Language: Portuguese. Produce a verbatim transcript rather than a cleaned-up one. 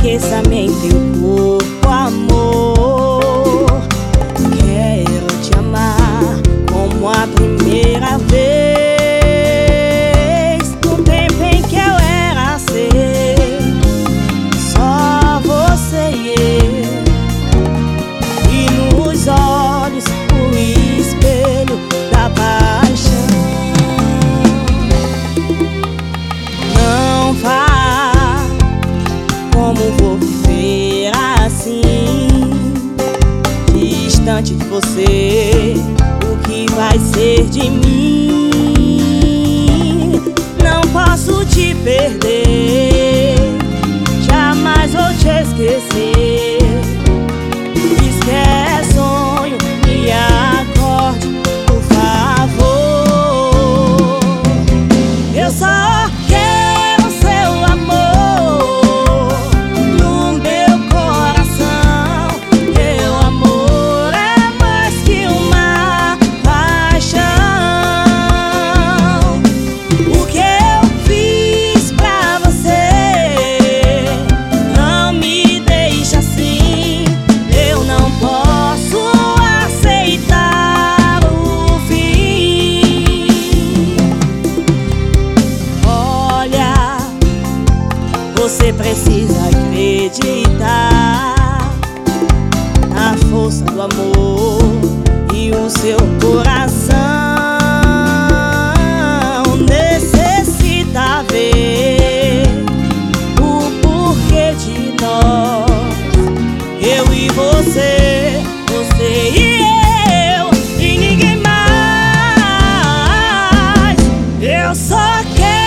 Esqueça-me em teu corpo, amor. Quero te amar como a primeira vez, no tempo em que eu era seu, só você e eu, e nos olhos o espelho da paixão. Não vá, como vou viver assim, distante de você? O que vai ser de mim? Não posso te perder, jamais vou te esquecer. Diz que é sonho, me acorde, por favor. Eu só quero seu amor no meu coração. Meu amor é mais que uma paixão. O que eu fiz pra você não me deixa assim. Eu não posso aceitar o fim. Olha, você precisa acreditar na força do amor e o seu coração necessita ver o porquê de nós. Eu e você, você e eu, e ninguém mais. Eu só quero